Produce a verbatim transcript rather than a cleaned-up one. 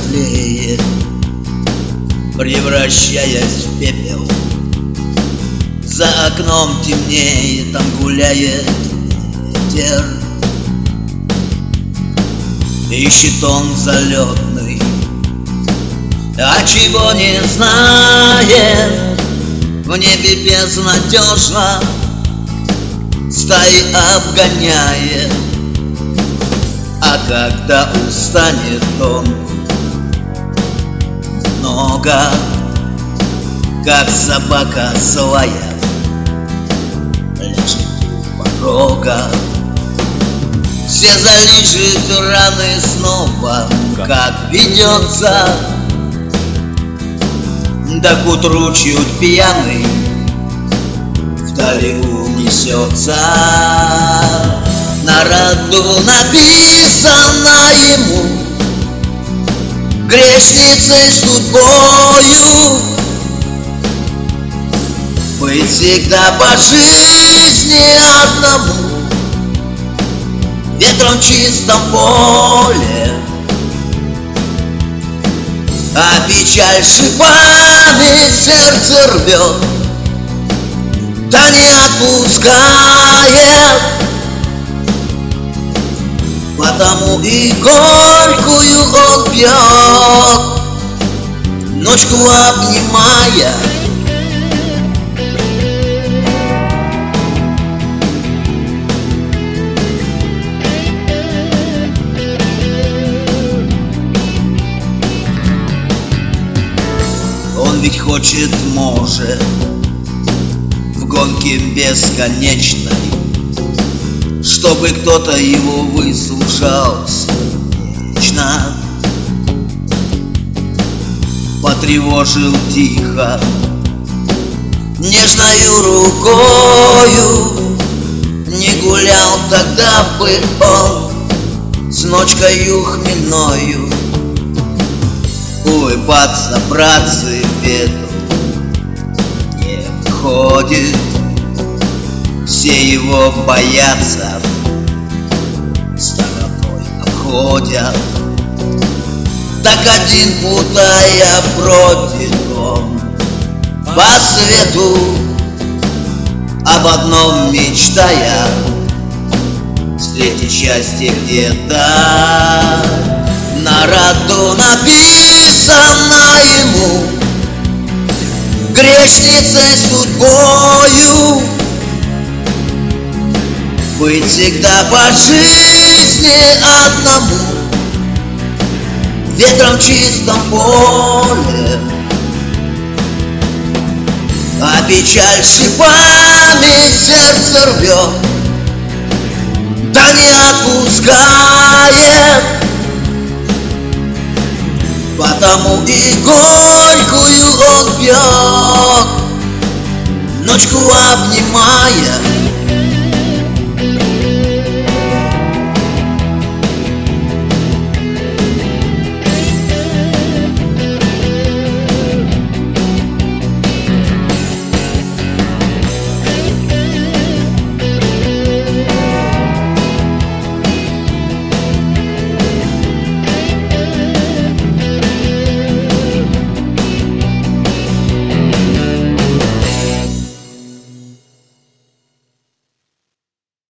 тлеет, превращаясь в пепел. За окном темнеет, там гуляет ветер. Ищет он залетный, а чего не знает. В небе безнадежно стаи обгоняет. А когда устанет он, много, как собака злая, лежит у порога. Все залижет раны снова, как ведется. Да к утру чуть пьяный вдали унесется. На роду написано ему грешницей судьбою быть всегда по жизни одному, ветром в чистом поле. А печаль шипами сердце рвет, да не отпускает. Потому и горькую он пьет, ночку обнимая. Он ведь хочет, может, в гонке бесконечной, чтобы кто-то его выслушал вечно. Потревожил тихо нежною рукою, не гулял тогда бы он с ночкою хмельною. Улыбаться, братцы, в беду не входит. Все его боятся, стороной обходят. Так один путая бродит он по свету, об одном мечтая встретить счастье где-то. На роду написано ему грешницей судьбою быть всегда по жизни одному, ветром в чистом поле. А печаль шипами сердце рвет, да не отпускает. Потому и горькую он пьет, ночку обнимая.